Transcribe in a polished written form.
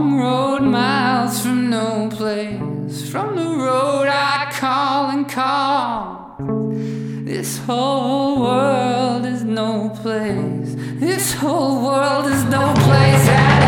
Road miles from no place, from the road I call and call. This whole world is no place. This whole world is no place at